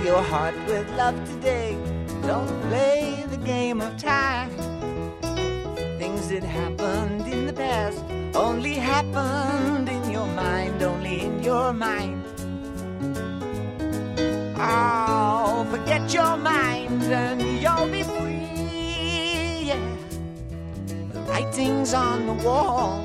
your heart with love today. Don't play the game of time. Things that happened in the past only happened in your mind, only in your mind. Oh, forget your mind and you'll be free, yeah. The writing's on the wall,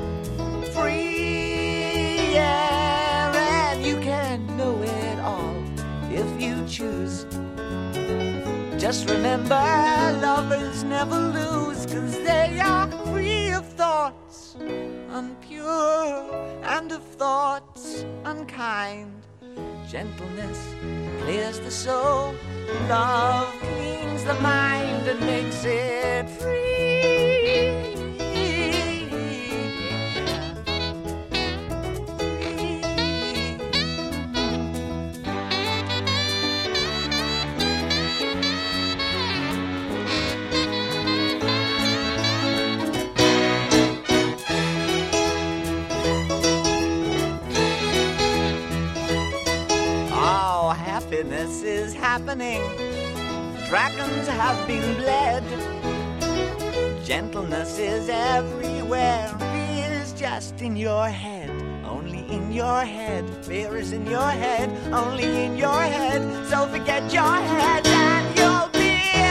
free, yeah. And you can know it all if you choose. Just remember, lovers never lose, 'cause they are free of thoughts unpure and of thoughts unkind. Gentleness clears the soul, love cleans the mind and makes it free. Happiness is happening, dragons have been bled. Gentleness is everywhere, fear is just in your head, only in your head. Fear is in your head, only in your head. So forget your head and you'll be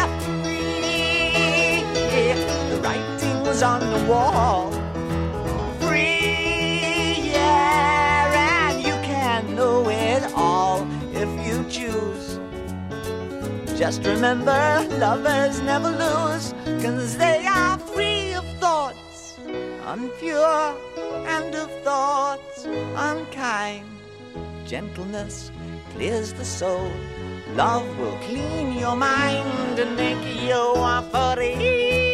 free. The writing's on the wall, free, yeah. And you can know it all if you choose. Just remember, lovers never lose, 'cause they are free of thoughts unpure and of thoughts unkind. Gentleness clears the soul, love will clean your mind and make you free.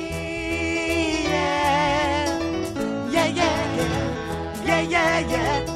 Yeah, yeah, yeah.